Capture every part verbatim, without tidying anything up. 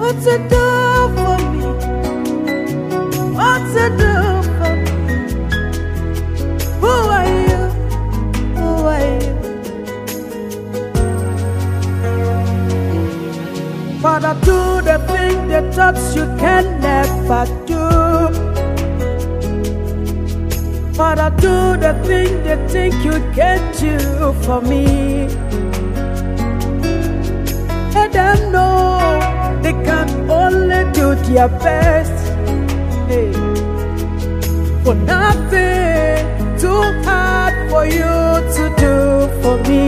What's it do for me? What's it do for me? Who are you? Who are you? Father, do the thing that thought you can never do. Father, do the thing they think you can do for me. Let them know they can only do their best. Hey. For nothing too hard for you to do for me.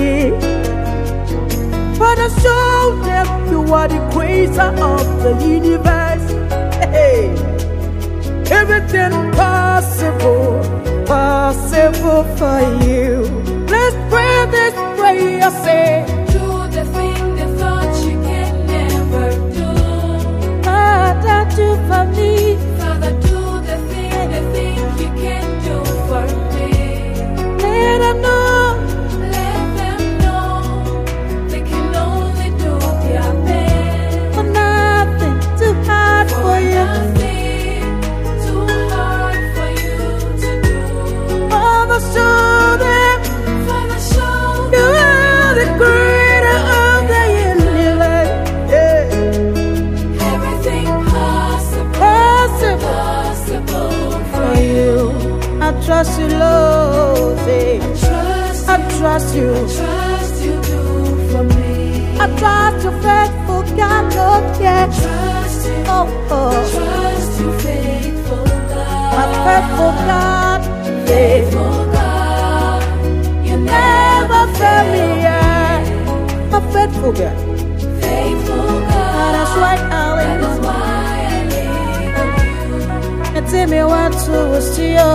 Father, show them you are the creator of the universe. Hey. Everything possible, possible for you. Let's pray this prayer, say, do the thing they thought you can never do. Father, do for me. Father, do the thing they think you can do for me. Let them know. Let them know they can only do their best. For nothing too hard for, for you. Nothing too hard for you to do. Father, show them Father, show you are the creator of the universe. Yeah. everything possible, Possible possible for you. I trust you, Lord. Say, Trust I trust you. Trust you do for me. I trust you, faithful God, Lord. Yeah. Trust you. Oh, oh. Trust you, faithful God. My faithful God, Faithful God. You never never fail me. Yeah. My faithful God. Faithful God. That's why I That is live. why I live on you. And tell me what to see you.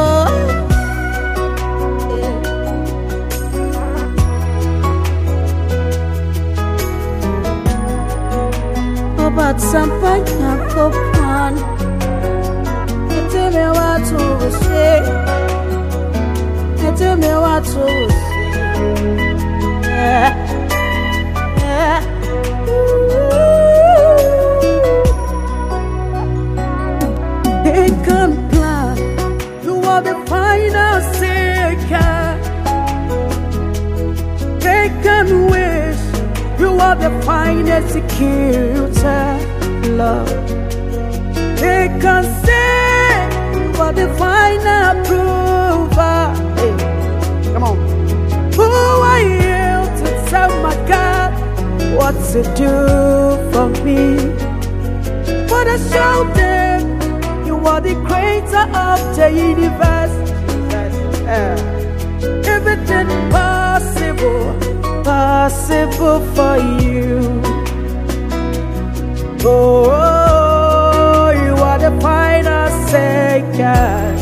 But some point I go on. And tell me what to say. And tell me what to say. Yeah. Yeah. They can plan. You are the final seeker. They can wish. You are the final executor, Lord. They can say you are the final approver. Hey, come on. Who are you to tell my God what to do for me? But I show them you are the creator of the universe. Yeah. Everything possible, possible for you. Oh, oh, you are the final second.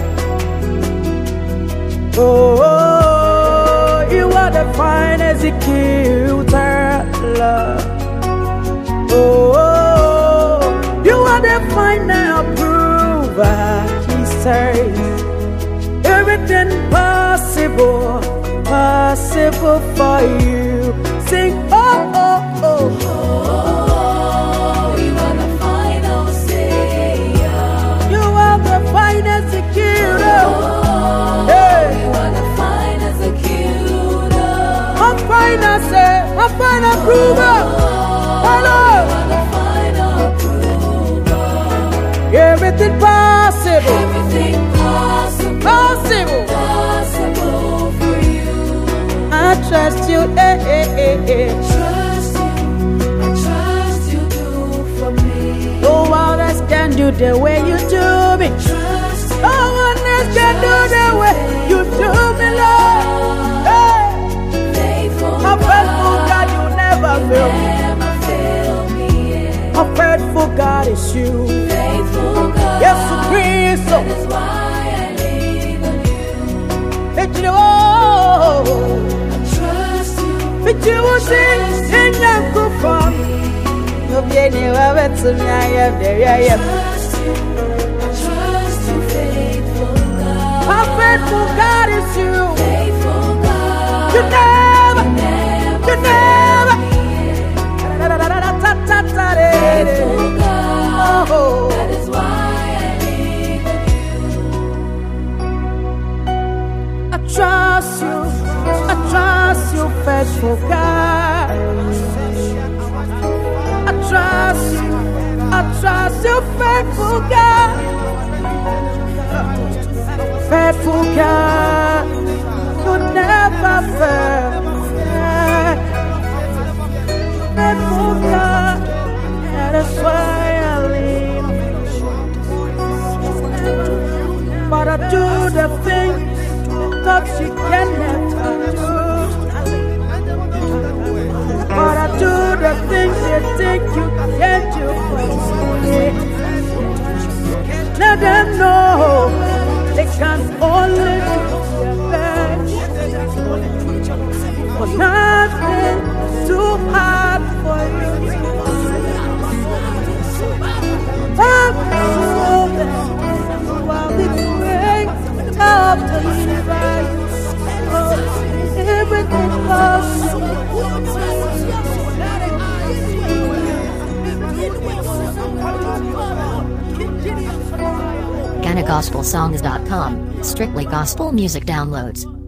Oh, oh, you are the final executor, Lord. Oh, oh, you are the final approver, he says. Everything possible, possible for you. Sing, oh, oh, oh. Oh, you are the final savior. You are the final executor. Oh, Hey. you are the final executor. My final say, my final approver. Hello. You are the final approver. Everything possible, Everything possible, possible. possible for you. I trust you, eh, eh, eh, eh. Trust you, I trust you do for me. No one else can do the way you do me. Trust you, No one else can do the way you do me, Lord. Hey, faithful my faithful God, you never fail me. never fail me yet. My faithful God is you. Faithful God, Yes, Christ. that is why I live on you. It's you, oh, I trust you, it's you who sing in your good form. No pain, you have it to me. I am there, I am. trust you, I trust you, faithful God. My faithful God is you. Faithful God, You never, never you never. fail me yet. Da, da, da, da, da, ta, ta, ta, da, da. Faithful God, faithful God, faithful God, you never fail. Faithful God, that is why I live. But I do the things that she can never do. But I do the things you think you can't do for me. Let them know they can only do their best. For nothing too hard for you. I'm so that while the grace of the universe, everything possible. Ghana Gospel Songs dot com, strictly gospel music downloads.